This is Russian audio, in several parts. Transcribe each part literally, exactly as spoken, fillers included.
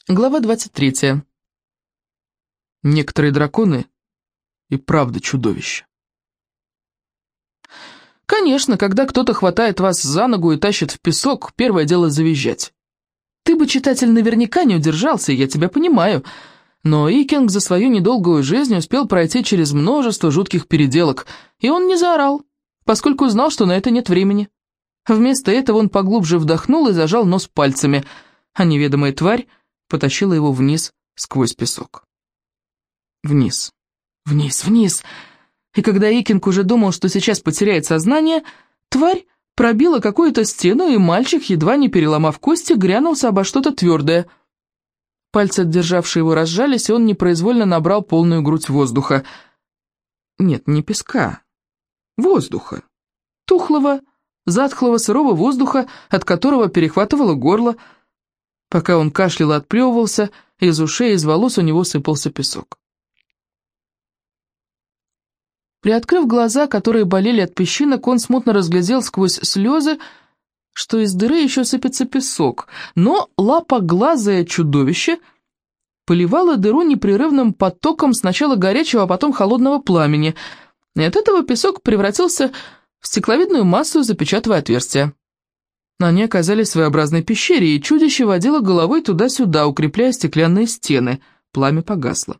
Глава двадцать третья. Некоторые драконы и правда чудовища. Конечно, когда кто-то хватает вас за ногу и тащит в песок, первое дело завизжать. Ты бы, читатель, наверняка не удержался, я тебя понимаю, но Икинг за свою недолгую жизнь успел пройти через множество жутких переделок, и он не заорал, поскольку знал, что на это нет времени. Вместо этого он поглубже вдохнул и зажал нос пальцами, а неведомая тварь потащила его вниз сквозь песок. Вниз, вниз, вниз. И когда Икинг уже думал, что сейчас потеряет сознание, тварь пробила какую-то стену, и мальчик, едва не переломав кости, грянулся обо что-то твердое. Пальцы, державшие его, разжались, и он непроизвольно набрал полную грудь воздуха. Нет, не песка, воздуха. Тухлого, затхлого, сырого воздуха, от которого перехватывало горло. Пока он кашлял и отплевывался, из ушей и из волос у него сыпался песок. Приоткрыв глаза, которые болели от песчинок, он смутно разглядел сквозь слезы, что из дыры еще сыпется песок, но лапоглазое чудовище поливало дыру непрерывным потоком сначала горячего, а потом холодного пламени, и от этого песок превратился в стекловидную массу, запечатывая отверстие. Они оказались в своеобразной пещере, и чудище водило головой туда-сюда, укрепляя стеклянные стены. Пламя погасло.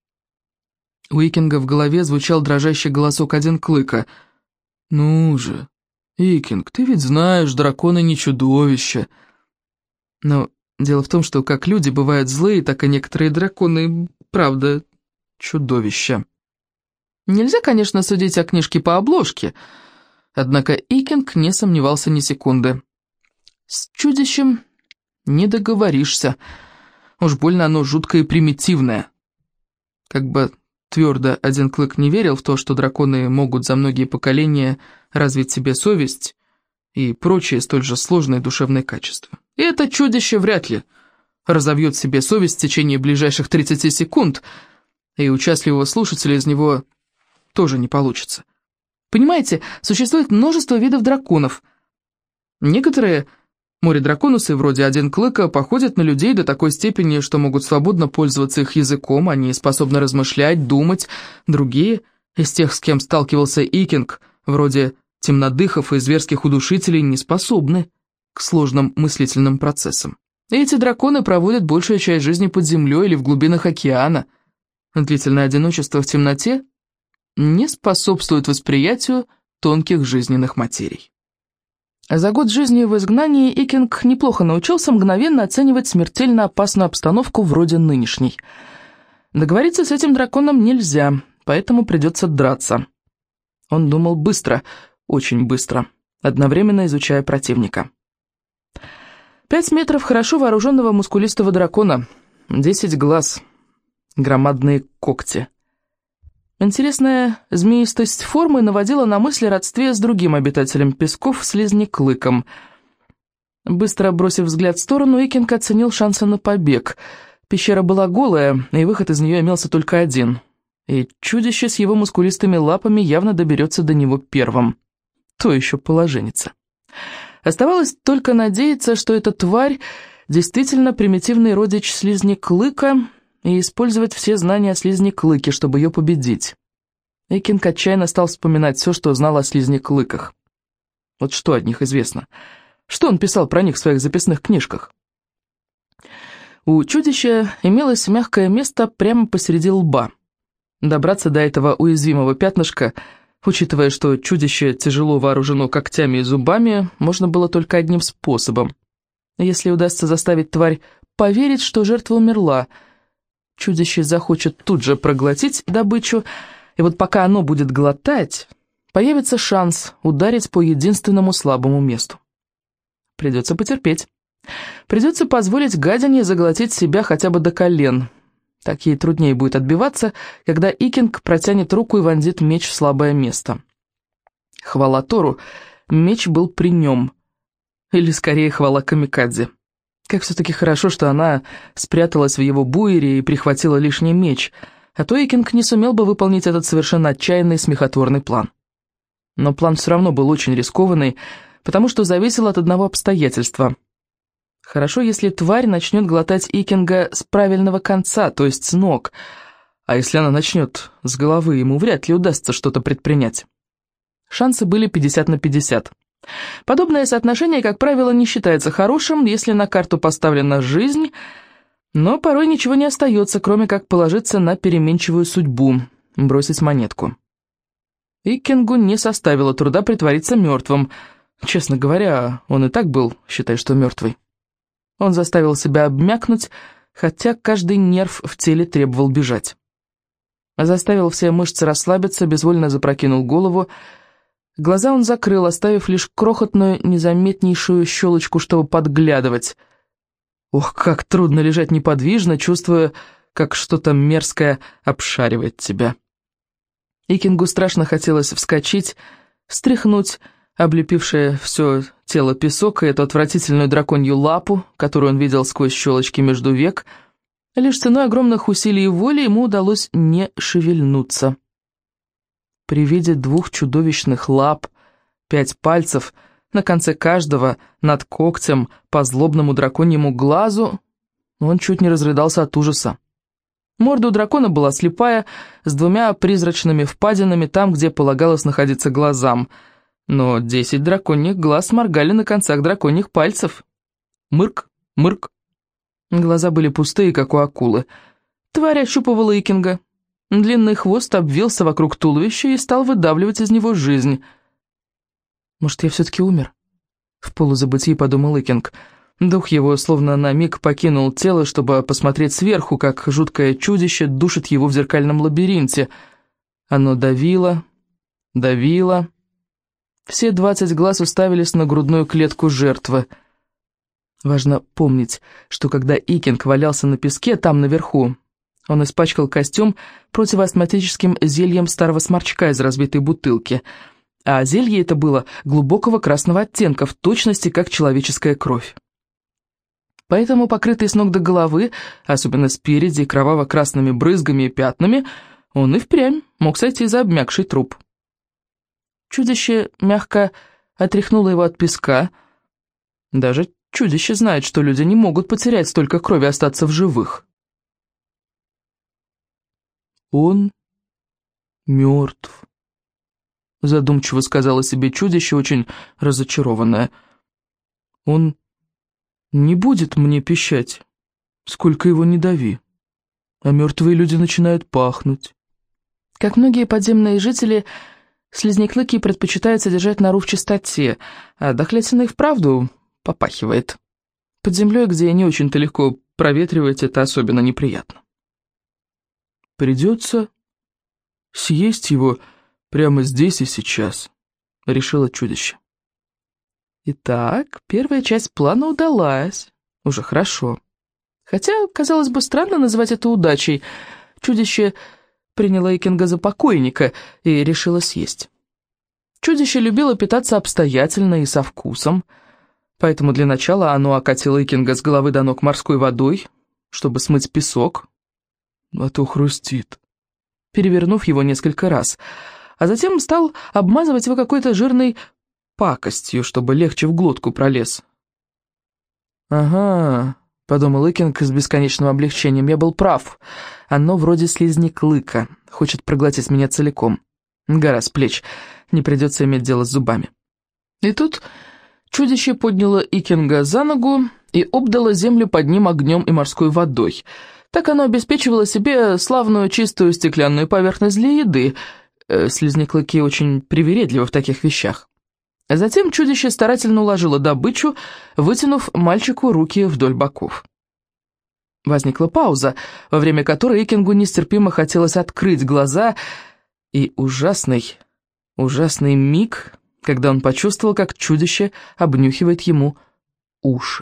У Икинга в голове звучал дрожащий голосок один клыка. «Ну же, Икинг, ты ведь знаешь, драконы не чудовища». Но дело в том, что как люди бывают злые, так и некоторые драконы, правда, чудовища. Нельзя, конечно, судить о книжке по обложке, однако Икинг не сомневался ни секунды. С чудищем не договоришься. Уж больно оно жуткое и примитивное. Как бы твердо один клык не верил в то, что драконы могут за многие поколения развить себе совесть и прочие столь же сложные душевные качества. И это чудище вряд ли разовьет себе совесть в течение ближайших тридцати секунд, и у счастливого слушателя из него тоже не получится. Понимаете, существует множество видов драконов. Некоторые море-драконусы, вроде один клыка, походят на людей до такой степени, что могут свободно пользоваться их языком, они способны размышлять, думать. Другие, из тех, с кем сталкивался Икинг, вроде темнодыхов и зверских удушителей, не способны к сложным мыслительным процессам. И эти драконы проводят большую часть жизни под землей или в глубинах океана. Длительное одиночество в темноте не способствует восприятию тонких жизненных материй. За год жизни в изгнании Икинг неплохо научился мгновенно оценивать смертельно опасную обстановку вроде нынешней. Договориться с этим драконом нельзя, поэтому придется драться. Он думал быстро, очень быстро, одновременно изучая противника. Пять метров хорошо вооруженного мускулистого дракона, десять глаз, громадные когти. Интересная змеистость формы наводила на мысли о родстве с другим обитателем песков, слизни-клыком. Быстро бросив взгляд в сторону, Икинг оценил шансы на побег. Пещера была голая, и выход из нее имелся только один. И чудище с его мускулистыми лапами явно доберется до него первым. То еще положенница. Оставалось только надеяться, что эта тварь действительно примитивный родич слизни-клыка, и использовать все знания о слизни-клыке, чтобы ее победить. Икинг отчаянно стал вспоминать все, что знал о слизни-клыках. Вот что от них известно? Что он писал про них в своих записных книжках? У чудища имелось мягкое место прямо посреди лба. Добраться до этого уязвимого пятнышка, учитывая, что чудище тяжело вооружено когтями и зубами, можно было только одним способом. Если удастся заставить тварь поверить, что жертва умерла, чудище захочет тут же проглотить добычу, и вот пока оно будет глотать, появится шанс ударить по единственному слабому месту. Придется потерпеть. Придется позволить гадине заглотить себя хотя бы до колен. Так ей труднее будет отбиваться, когда Икинг протянет руку и вонзит меч в слабое место. Хвала Тору, меч был при нем. Или скорее хвала камикадзе. Как все-таки хорошо, что она спряталась в его буере и прихватила лишний меч, а то Икинг не сумел бы выполнить этот совершенно отчаянный смехотворный план. Но план все равно был очень рискованный, потому что зависел от одного обстоятельства. Хорошо, если тварь начнет глотать Икинга с правильного конца, то есть с ног, а если она начнет с головы, ему вряд ли удастся что-то предпринять. Шансы были пятьдесят на пятьдесят. Подобное соотношение, как правило, не считается хорошим, если на карту поставлена жизнь, но порой ничего не остается, кроме как положиться на переменчивую судьбу, бросить монетку. Икингу не составило труда притвориться мертвым. Честно говоря, он и так был, считай, что мертвый. Он заставил себя обмякнуть, хотя каждый нерв в теле требовал бежать. Заставил все мышцы расслабиться, безвольно запрокинул голову. Глаза он закрыл, оставив лишь крохотную, незаметнейшую щелочку, чтобы подглядывать. Ох, как трудно лежать неподвижно, чувствуя, как что-то мерзкое обшаривает тебя. Икингу страшно хотелось вскочить, встряхнуть облепившее все тело песок и эту отвратительную драконью лапу, которую он видел сквозь щелочки между век. Лишь ценой огромных усилий воли ему удалось не шевельнуться. При виде двух чудовищных лап, пять пальцев, на конце каждого, над когтем, по злобному драконьему глазу, он чуть не разрыдался от ужаса. Морда у дракона была слепая, с двумя призрачными впадинами там, где полагалось находиться глазам, но десять драконьих глаз моргали на концах драконьих пальцев. Мырк, мырк. Глаза были пустые, как у акулы. Тварь ощупывала Икинга. Длинный хвост обвился вокруг туловища и стал выдавливать из него жизнь. «Может, я все-таки умер?» В полузабытии подумал Икинг. Дух его словно на миг покинул тело, чтобы посмотреть сверху, как жуткое чудище душит его в зеркальном лабиринте. Оно давило, давило. Все двадцать глаз уставились на грудную клетку жертвы. Важно помнить, что когда Икинг валялся на песке там наверху, он испачкал костюм противоастматическим зельем старого сморчка из разбитой бутылки, а зелье это было глубокого красного оттенка, в точности как человеческая кровь. Поэтому, покрытый с ног до головы, особенно спереди, кроваво-красными брызгами и пятнами, он и впрямь мог сойти за обмякший труп. Чудище мягко отряхнуло его от песка. Даже чудище знает, что люди не могут потерять столько крови и остаться в живых. «Он мертв», — задумчиво сказала себе чудище, очень разочарованное. «Он не будет мне пищать, сколько его не дави, а мертвые люди начинают пахнуть». Как многие подземные жители, слизняклыки предпочитают содержать нору в чистоте, а дохлятина и вправду попахивает. Под землей, где не очень-то легко проветривать, это особенно неприятно. «Придется съесть его прямо здесь и сейчас», — решило чудище. Итак, первая часть плана удалась. Уже хорошо. Хотя, казалось бы, странно называть это удачей. Чудище приняло Икинга за покойника и решило съесть. Чудище любило питаться обстоятельно и со вкусом, поэтому для начала оно окатило Икинга с головы до ног морской водой, чтобы смыть песок, а то хрустит, перевернув его несколько раз, а затем стал обмазывать его какой-то жирной пакостью, чтобы легче в глотку пролез. «Ага», — подумал Икинг с бесконечным облегчением, — «я был прав. Оно вроде слизняклыка, хочет проглотить меня целиком. Гора с плеч, не придется иметь дело с зубами». И тут чудище подняло Икинга за ногу и обдало землю под ним огнем и морской водой. Так оно обеспечивало себе славную чистую стеклянную поверхность для еды. Э, слизняклыки очень привередливы в таких вещах. Затем чудище старательно уложило добычу, вытянув мальчику руки вдоль боков. Возникла пауза, во время которой Икингу нестерпимо хотелось открыть глаза, и ужасный, ужасный миг, когда он почувствовал, как чудище обнюхивает ему уши.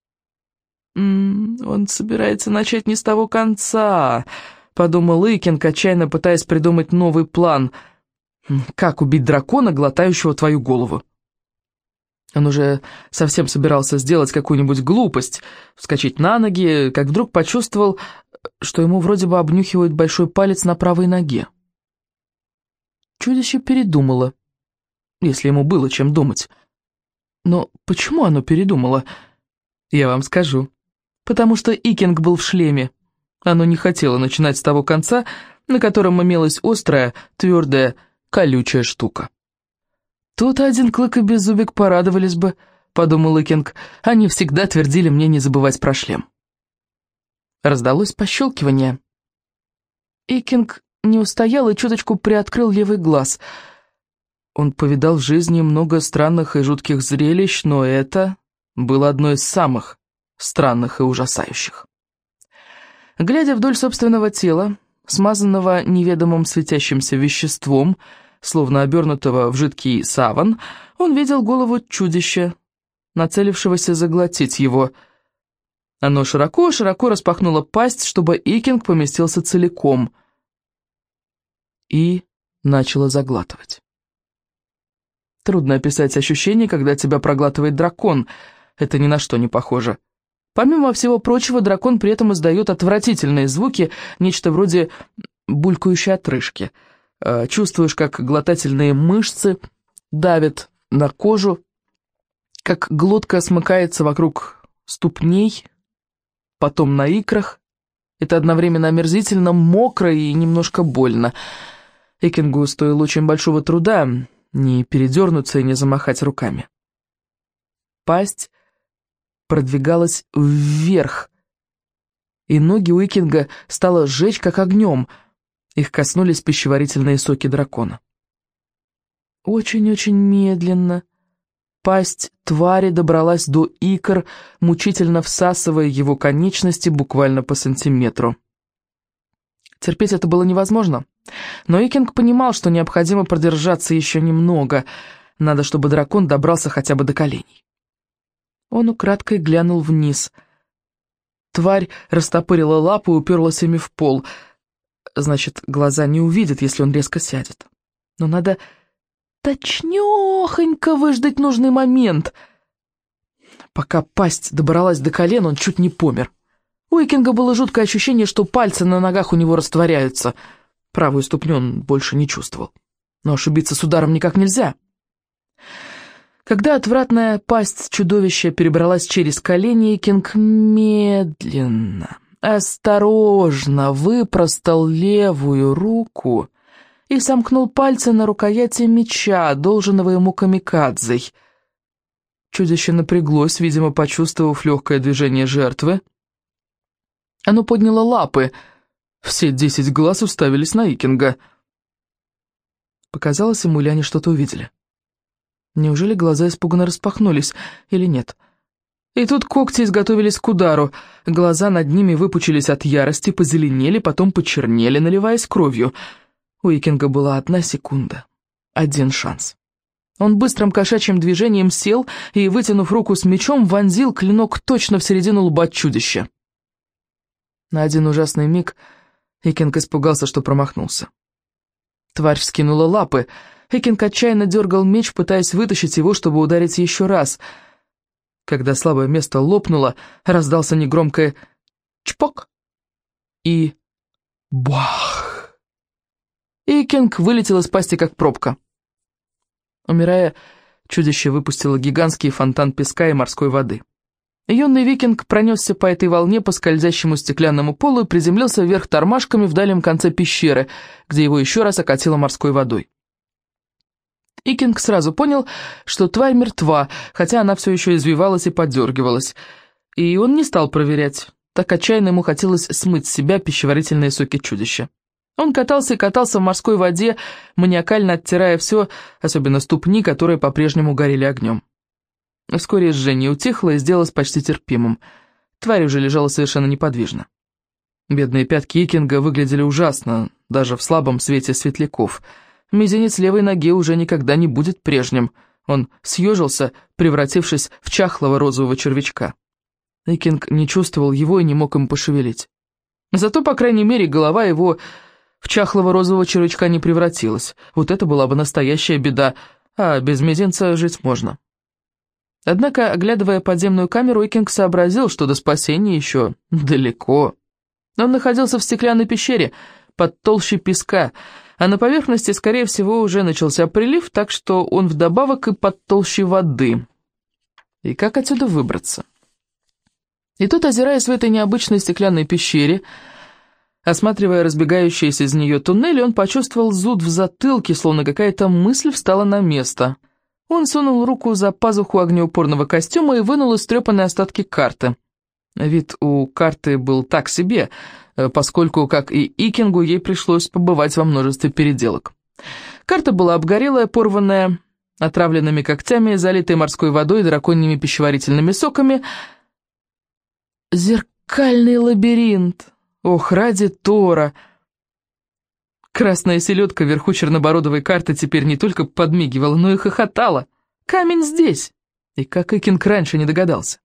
«М -м, «Он собирается начать не с того конца», — подумал Икинг, отчаянно пытаясь придумать новый план. «Как убить дракона, глотающего твою голову?» Он уже совсем собирался сделать какую-нибудь глупость, вскочить на ноги, как вдруг почувствовал, что ему вроде бы обнюхивают большой палец на правой ноге. Чудище передумало, если ему было чем думать. Но почему оно передумало? Я вам скажу. Потому что Икинг был в шлеме. Оно не хотело начинать с того конца, на котором имелась острая, твердая, колючая штука. «Тут один Клык и Беззубик порадовались бы», — подумал Икинг. «Они всегда твердили мне не забывать про шлем». Раздалось пощелкивание. Икинг не устоял и чуточку приоткрыл левый глаз. Он повидал в жизни много странных и жутких зрелищ, но это было одно из самых странных и ужасающих. Глядя вдоль собственного тела, смазанного неведомым светящимся веществом, словно обернутого в жидкий саван, он видел голову чудища, нацелившегося заглотить его. Оно широко-широко распахнуло пасть, чтобы Икинг поместился целиком, и начало заглатывать. Трудно описать ощущение, когда тебя проглатывает дракон. Это ни на что не похоже. Помимо всего прочего, дракон при этом издает отвратительные звуки, нечто вроде булькающей отрыжки. Чувствуешь, как глотательные мышцы давят на кожу, как глотка смыкается вокруг ступней, потом на икрах. Это одновременно омерзительно, мокро и немножко больно. Икингу стоило очень большого труда не передернуться и не замахать руками. Пасть продвигалась вверх, и ноги у Икинга стало сжечь как огнем. Их коснулись пищеварительные соки дракона. Очень-очень медленно пасть твари добралась до икр, мучительно всасывая его конечности буквально по сантиметру. Терпеть это было невозможно, но Икинг понимал, что необходимо продержаться еще немного. Надо, чтобы дракон добрался хотя бы до коленей. Он украдкой глянул вниз. Тварь растопырила лапу и уперлась ими в пол. Значит, глаза не увидят, если он резко сядет. Но надо точнёхонько выждать нужный момент. Пока пасть добралась до колен, он чуть не помер. У Икинга было жуткое ощущение, что пальцы на ногах у него растворяются. Правую ступню он больше не чувствовал. Но ошибиться с ударом никак нельзя. Когда отвратная пасть чудовища перебралась через колени, Икинг медленно, осторожно выпростал левую руку и сомкнул пальцы на рукояти меча, одолженного ему камикадзой. Чудище напряглось, видимо, почувствовав легкое движение жертвы. Оно подняло лапы. Все десять глаз уставились на Икинга. Показалось ему, или они что-то увидели. Неужели глаза испуганно распахнулись, или нет? И тут когти изготовились к удару. Глаза над ними выпучились от ярости, позеленели, потом почернели, наливаясь кровью. У Икинга была одна секунда, один шанс. Он быстрым кошачьим движением сел и, вытянув руку с мечом, вонзил клинок точно в середину лба чудища. На один ужасный миг Икинг испугался, что промахнулся. Тварь вскинула лапы. Икинг отчаянно дергал меч, пытаясь вытащить его, чтобы ударить еще раз. Когда слабое место лопнуло, раздался негромкое «чпок» и «бах». Икинг вылетел из пасти, как пробка. Умирая, чудище выпустило гигантский фонтан песка и морской воды. Юный викинг пронесся по этой волне по скользящему стеклянному полу и приземлился вверх тормашками в дальнем конце пещеры, где его еще раз окатило морской водой. Икинг сразу понял, что тварь мертва, хотя она все еще извивалась и подергивалась. И он не стал проверять, так отчаянно ему хотелось смыть с себя пищеварительные соки чудища. Он катался и катался в морской воде, маниакально оттирая все, особенно ступни, которые по-прежнему горели огнем. Вскоре жжение утихло и сделалось почти терпимым. Тварь уже лежала совершенно неподвижно. Бедные пятки Икинга выглядели ужасно, даже в слабом свете светляков. Мизинец левой ноги уже никогда не будет прежним. Он съежился, превратившись в чахлого розового червячка. Икинг не чувствовал его и не мог им пошевелить. Зато, по крайней мере, голова его в чахлого розового червячка не превратилась. Вот это была бы настоящая беда, а без мизинца жить можно. Однако, оглядывая подземную камеру, Икинг сообразил, что до спасения еще далеко. Он находился в стеклянной пещере, под толщей песка, а на поверхности, скорее всего, уже начался прилив, так что он вдобавок и под толщей воды. И как отсюда выбраться? И тут, озираясь в этой необычной стеклянной пещере, осматривая разбегающиеся из нее туннели, он почувствовал зуд в затылке, словно какая-то мысль встала на место. Он сунул руку за пазуху огнеупорного костюма и вынул истрепанные остатки карты. Вид у карты был так себе, поскольку, как и Икингу, ей пришлось побывать во множестве переделок. Карта была обгорелая, порванная, отравленными когтями, залитой морской водой и драконьими пищеварительными соками. Зеркальный лабиринт! Ох, ради Тора! Красная селедка вверху чернобородовой карты теперь не только подмигивала, но и хохотала. Камень здесь! И как Икинг раньше не догадался.